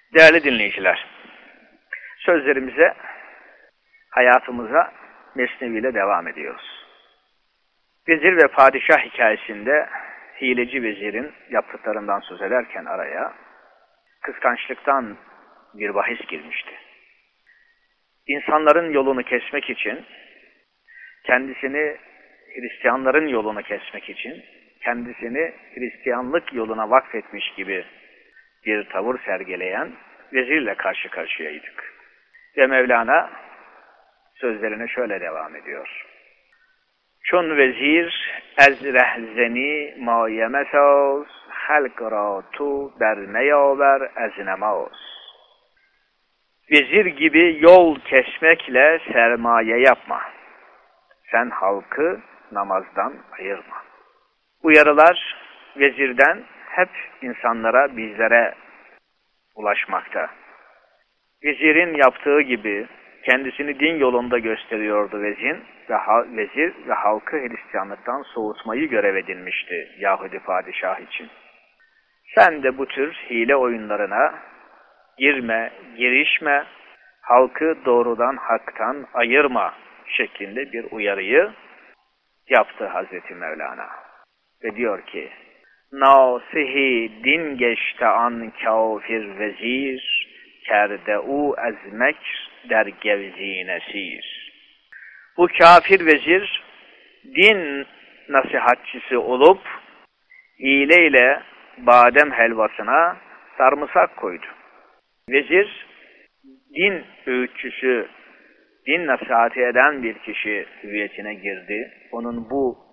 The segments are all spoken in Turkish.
Değerli dinleyiciler, sözlerimize, hayatımıza Mesnevi ile devam ediyoruz. Vezir ve padişah hikayesinde hileci vezirin yaptıklarından söz ederken araya kıskançlıktan bir bahis girmişti. İnsanların yolunu kesmek için, kendisini Hristiyanların yolunu kesmek için, kendisini Hristiyanlık yoluna vakfetmiş gibi bir tavır sergileyen vezirle karşı karşıyaydık. Ve Mevlana sözlerine şöyle devam ediyor. Çun vezir ez rehzeni ma yemesaz halk ra tu bermeyaver ez nemaz. Vezir gibi yol kesmekle sermaye yapma. Sen halkı namazdan ayırma. Uyarılar vezirden hep insanlara, bizlere ulaşmakta. Vezirin yaptığı gibi kendisini din yolunda gösteriyordu vezir ve halkı Hristiyanlıktan soğutmayı görev edinmişti Yahudi padişah için. Sen de bu tür hile oyunlarına girme, girişme, halkı doğrudan haktan ayırma şeklinde bir uyarıyı yaptı Hazreti Mevlana. Ve diyor ki, nasihi din geçte an kafir vezir, kerde u ez mekr der gevzine sir. Bu kafir vezir din nasihatçisi olup hileyle badem helvasına sarımsak koydu. Vezir din öğütçüsü, din nasihati eden bir kişi hüviyetine girdi. Onun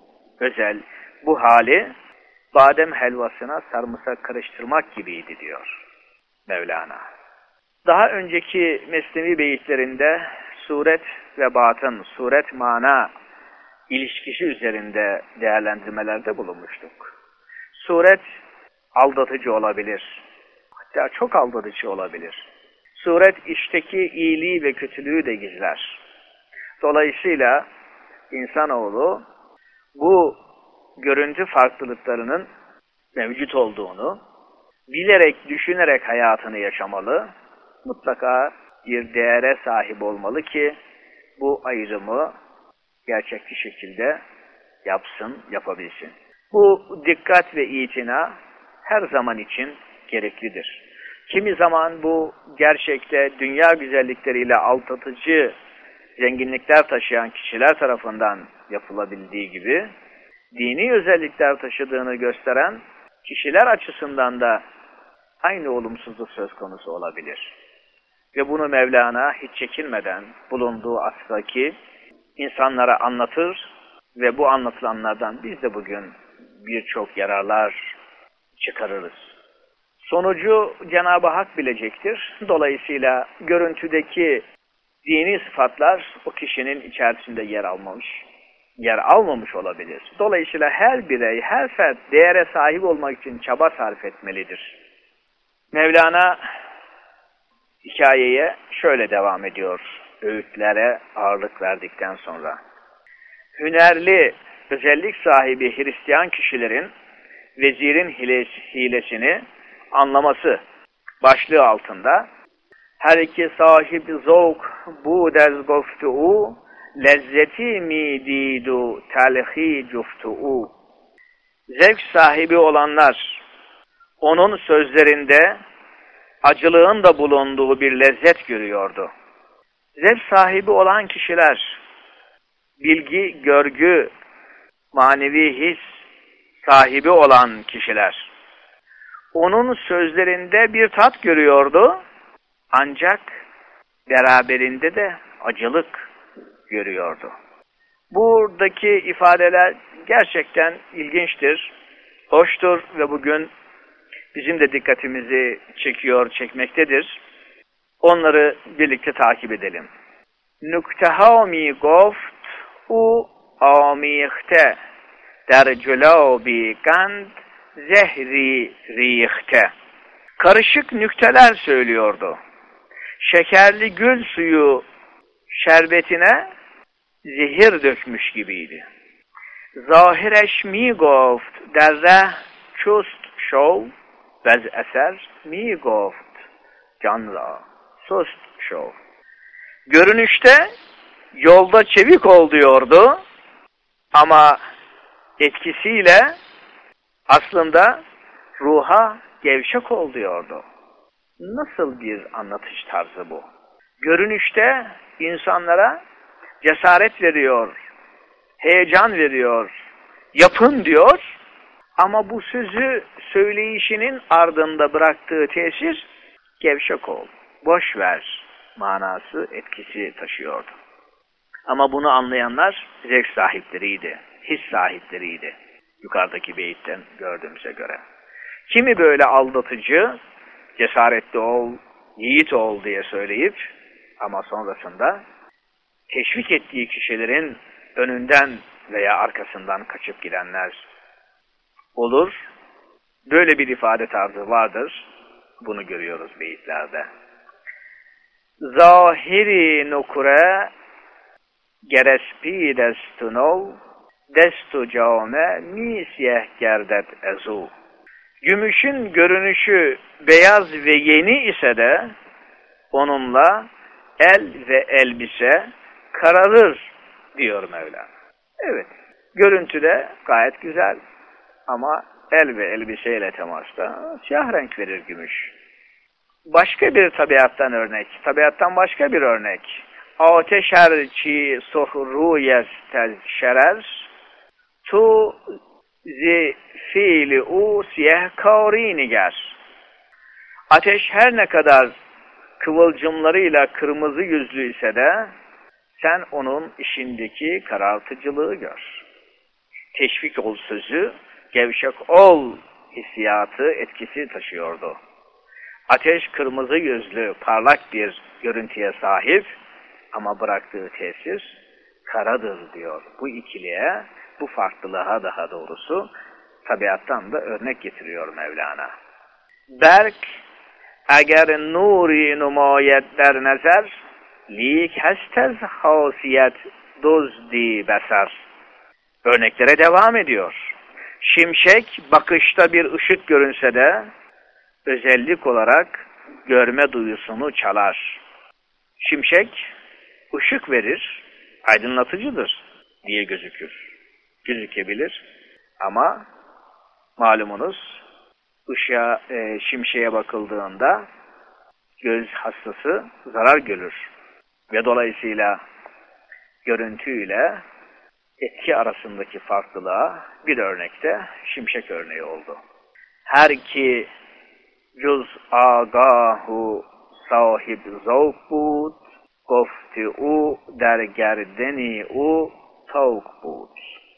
bu hali badem helvasına sarımsak karıştırmak gibiydi diyor Mevlana. Daha önceki Mesnevi beyitlerinde suret ve batın, suret mana ilişkisi üzerinde değerlendirmelerde bulunmuştuk. Suret aldatıcı olabilir. Hatta çok aldatıcı olabilir. Suret içteki iyiliği ve kötülüğü de gizler. Dolayısıyla insanoğlu bu görüntü farklılıklarının mevcut olduğunu bilerek, düşünerek hayatını yaşamalı, mutlaka bir değere sahip olmalı ki bu ayrımı gerçekçi şekilde yapabilsin. Bu dikkat ve itina her zaman için gereklidir. Kimi zaman bu gerçekte dünya güzellikleriyle aldatıcı zenginlikler taşıyan kişiler tarafından yapılabildiği gibi, dini özellikler taşıdığını gösteren kişiler açısından da aynı olumsuzluk söz konusu olabilir. Ve bunu Mevlana hiç çekinmeden bulunduğu asrdaki insanlara anlatır ve bu anlatılanlardan biz de bugün birçok yararlar çıkarırız. Sonucu Cenab-ı Hak bilecektir. Dolayısıyla görüntüdeki dini sıfatlar o kişinin içerisinde yer almamış olabilir. Dolayısıyla her birey, her fert değere sahip olmak için çaba sarf etmelidir. Mevlana hikayeye şöyle devam ediyor, öğütlere ağırlık verdikten sonra. Hünerli, özellik sahibi Hristiyan kişilerin vezirin hilesini anlaması başlığı altında her iki sahibi zevk bu dez goftu'u lezzeti mi didu telhi cuftu'u. Zevk sahibi olanlar onun sözlerinde acılığın da bulunduğu bir lezzet görüyordu. Zevk sahibi olan kişiler, bilgi, görgü, manevi his sahibi olan kişiler, onun sözlerinde bir tat görüyordu, ancak beraberinde de acılık görüyordu. Buradaki ifadeler gerçekten ilginçtir, hoştur ve bugün bizim de dikkatimizi çekmektedir. Onları birlikte takip edelim. Nukteha mi goft u amihte der celabi gand zehri rihte. Karışık nükteler söylüyordu. Şekerli gül suyu şerbetine zehir dökmüş gibiydi. Zahireş mi goft der çust şov vez eser mi goft canra sust şov. Görünüşte yolda çevik ol diyordu ama etkisiyle aslında ruha gevşek ol diyordu. Nasıl bir anlatış tarzı bu? Görünüşte insanlara cesaret veriyor, heyecan veriyor, yapın diyor ama bu sözü söyleyişinin ardında bıraktığı tesir gevşek ol, boş ver manası, etkisi taşıyordu. Ama bunu anlayanlar zevk sahipleriydi, his sahipleriydi. Yukarıdaki beyitten gördüğümüze göre. Kimi böyle aldatıcı, cesaretli ol, yiğit ol diye söyleyip ama sonrasında teşvik ettiği kişilerin önünden veya arkasından kaçıp gidenler olur. Böyle bir ifade tarzı vardır. Bunu görüyoruz beyitlerde. Zahiri nukure gerespi destunov destu came misyeh gerdet ezu. Gümüşün görünüşü beyaz ve yeni ise de onunla el ve elbise kararır diyor Mevla. Evet, görüntüde gayet güzel ama el ve elbiseyle temasta siyah renk verir gümüş. Başka bir tabiattan örnek, tabiattan başka bir örnek. Ateşer çi sohruyes tezşerer tu zi fiili u siyah kari niger. Ateş her ne kadar kıvılcımlarıyla kırmızı yüzlü ise de sen onun işindeki karartıcılığı gör. Teşvik ol sözü, gevşek ol hissiyatı, etkisi taşıyordu. Ateş kırmızı yüzlü, parlak bir görüntüye sahip ama bıraktığı tesir karadır diyor. Bu ikiliye, bu farklılığa daha doğrusu tabiattan da örnek getiriyor Mevlana. Berk, eğer nuri numayet der nezer, lik hestez hasiyet dozdi beser. Örneklere devam ediyor. Şimşek bakışta bir ışık görünse de özellik olarak görme duyusunu çalar. Şimşek ışık verir, aydınlatıcıdır diye gözükebilir. Ama malumunuz şimşeğe bakıldığında göz hastası zarar görür ve dolayısıyla görüntüyle etki arasındaki farklılığa bir örnekte şimşek örneği oldu. Her ki cüz agahu sahib zavk bud, gofti u der gerdeni u tavuk bud.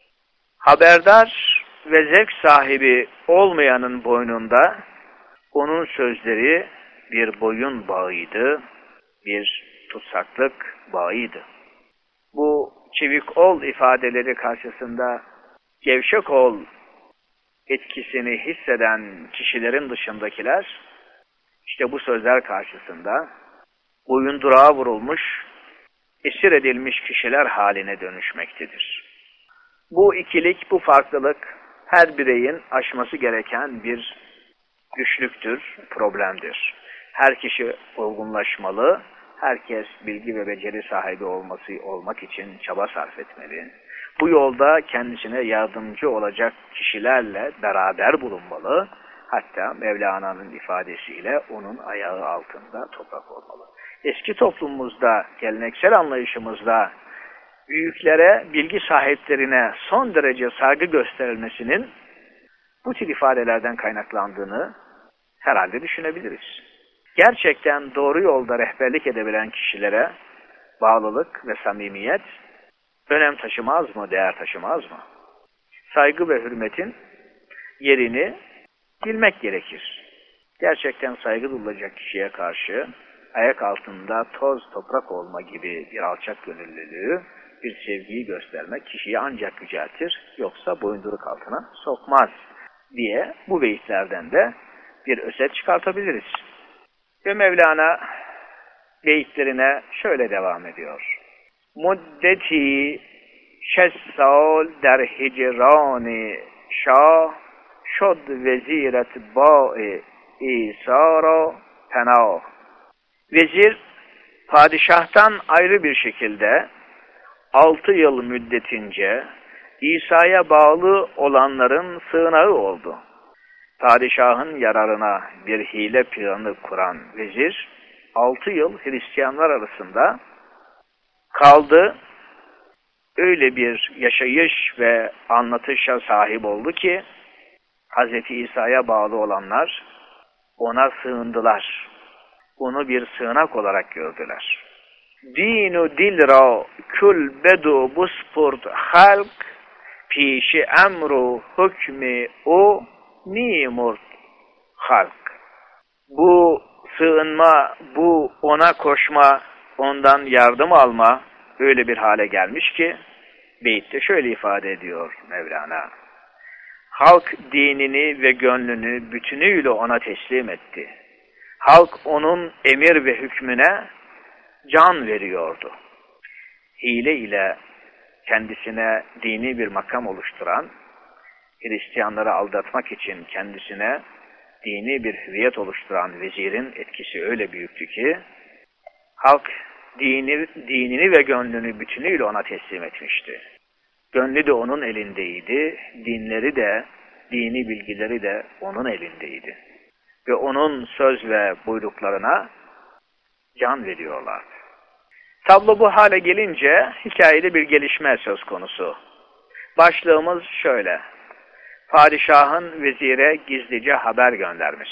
Haberdar ve zevk sahibi olmayanın boynunda onun sözleri bir boyun bağıydı, bir tutsaklık bağıydı. Bu çevik ol ifadeleri karşısında gevşek ol etkisini hisseden kişilerin dışındakiler işte bu sözler karşısında boyundurağa vurulmuş, esir edilmiş kişiler haline dönüşmektedir. Bu ikilik, bu farklılık her bireyin aşması gereken bir güçlüktür, problemdir. Her kişi olgunlaşmalı, herkes bilgi ve beceri sahibi olmak için çaba sarf etmeli. Bu yolda kendisine yardımcı olacak kişilerle beraber bulunmalı. Hatta Mevlana'nın ifadesiyle onun ayağı altında toprak olmalı. Eski toplumumuzda, geleneksel anlayışımızda büyüklere, bilgi sahiplerine son derece saygı gösterilmesinin bu tür ifadelerden kaynaklandığını herhalde düşünebiliriz. Gerçekten doğru yolda rehberlik edebilen kişilere bağlılık ve samimiyet önem taşımaz mı, değer taşımaz mı? Saygı ve hürmetin yerini bilmek gerekir. Gerçekten saygı duyulacak kişiye karşı ayak altında toz toprak olma gibi bir alçak gönüllülüğü, bir sevgiyi göstermek kişiyi ancak yüceltir, yoksa boyunduruk altına sokmaz diye bu beyitlerden de bir özet çıkartabiliriz. Ve Mevlana beyitlerine şöyle devam ediyor. Muddeti 6 sal der hicrani şah şod veziret ba'i İsa ra penah. Vezir, padişahtan ayrı bir şekilde 6 yıl müddetince İsa'ya bağlı olanların sığınağı oldu. Padişahın yararına bir hile planı kuran vezir, 6 yıl Hristiyanlar arasında kaldı. Öyle bir yaşayış ve anlatışa sahip oldu ki, Hz. İsa'ya bağlı olanlar ona sığındılar. Onu bir sığınak olarak gördüler. Dinu dilra kül bedu buspurt halk, pişi emru hükmü o mimurt halk. Bu sığınma, bu ona koşma, ondan yardım alma öyle bir hale gelmiş ki, beytte şöyle ifade ediyor Mevlana. Halk dinini ve gönlünü bütünüyle ona teslim etti. Halk onun emir ve hükmüne can veriyordu. Hile ile kendisine dini bir makam oluşturan, Hristiyanları aldatmak için kendisine dini bir hüviyet oluşturan vezirin etkisi öyle büyüktü ki, halk dinini ve gönlünü bütünüyle ona teslim etmişti. Gönlü de onun elindeydi, dinleri de, dini bilgileri de onun elindeydi. Ve onun söz ve buyruklarına can veriyorlardı. Tablo bu hale gelince hikayede bir gelişme söz konusu. Başlığımız şöyle. Padişahın vezire gizlice haber göndermiş.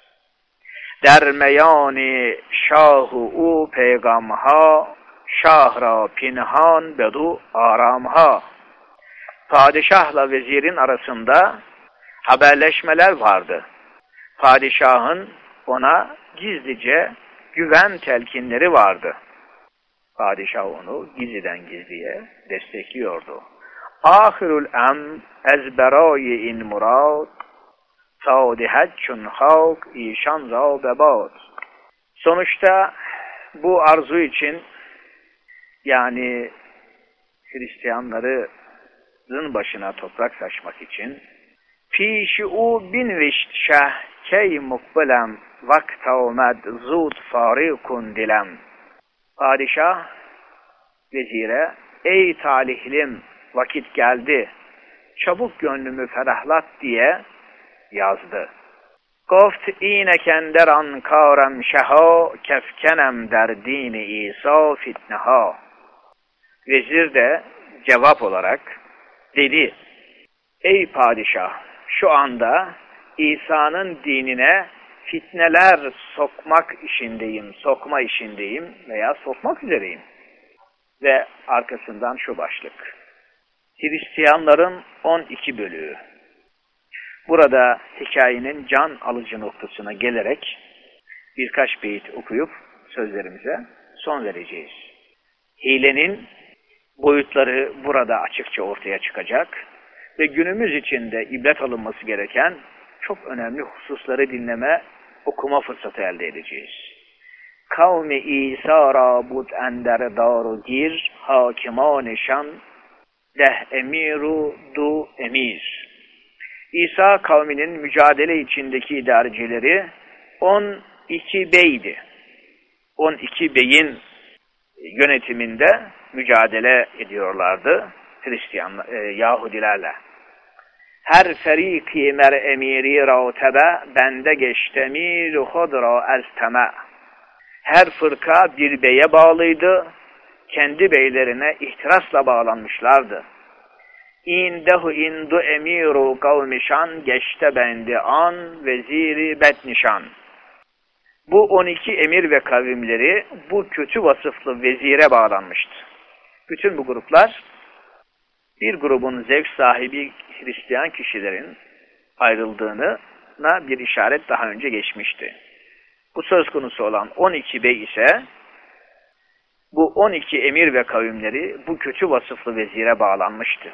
Dermeyani şahu u peygamha, şahra pinhan bedu aramha. Padişahla vezirin arasında haberleşmeler vardı. Padişahın ona gizlice güven telkinleri vardı. Padişah onu gizliden gizliye destekliyordu. Ahirul em ezberayi in murad, sadihaccun halk işan zabebat. Sonuçta bu arzu için, yani Hristiyanların başına toprak saçmak için, Pişi-u binvişt şeh key mukbelem vakt avmed zud farikun dilem. Padişah vezire, ey talihlim vakit geldi, çabuk gönlümü ferahlat diye yazdı. Goft ineken der ankarem şeha, kefkenem der dini İsa fitneha. Vezir de cevap olarak dedi, ey padişah, şu anda İsa'nın dinine fitneler sokma işindeyim veya sokmak üzereyim. Ve arkasından şu başlık. Hristiyanların 12 bölüğü. Burada hikayenin can alıcı noktasına gelerek birkaç beyit okuyup sözlerimize son vereceğiz. Hilenin boyutları burada açıkça ortaya çıkacak ve günümüz içinde ibret alınması gereken çok önemli hususları dinleme, okuma fırsatı elde edeceğiz. Kavmi İsa rabud ender daru gir, hakimanişan deh emiru du emir. İsa kavminin mücadele içindeki idarecileri 12 beydi. 12 beyin yönetiminde mücadele ediyorlardı Yahudilerle. Her feriki mer emiri ratebe bende geçtemir hodra ez teme. Her fırka bir beye bağlıydı, kendi beylerine ihtirasla bağlanmışlardı. İndehu indu emiru kavmişan geçte bendi an veziri betnişan. Bu 12 emir ve kavimleri bu kötü vasıflı vezire bağlanmıştı. Bütün bu gruplar bir grubun zevk sahibi Hristiyan kişilerin ayrıldığına bir işaret daha önce geçmişti. Bu söz konusu olan 12 bey ise bu 12 emir ve kavimleri bu kötü vasıflı vezire bağlanmıştı.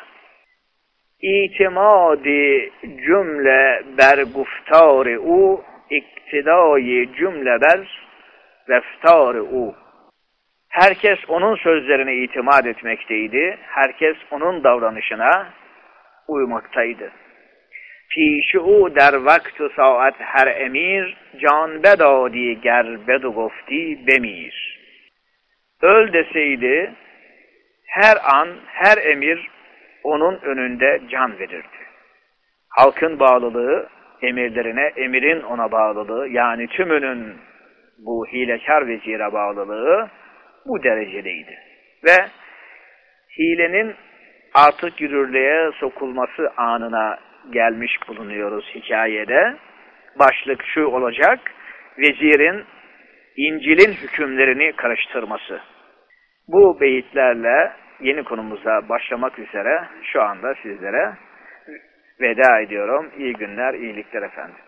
İtimadi cümle ber guftari u, iktidai cümle ber reftari u. Herkes onun sözlerine itimat etmekteydi. Herkes onun davranışına uymaktaydı. پیش او در وقت و ساعت هر emir can bedadi ger bedu gofti bemir. Öl deseydi her an her emir onun önünde can verirdi. Halkın bağlılığı emirlerine, emirin ona bağlılığı, yani tümünün bu hilekar vezire bağlılığı bu derecedeydi. Ve hilenin artık yürürlüğe sokulması anına gelmiş bulunuyoruz hikayede. Başlık şu olacak: vezirin İncil'in hükümlerini karıştırması. Bu beyitlerle yeni konumuza başlamak üzere şu anda sizlere veda ediyorum. İyi günler, iyilikler efendim.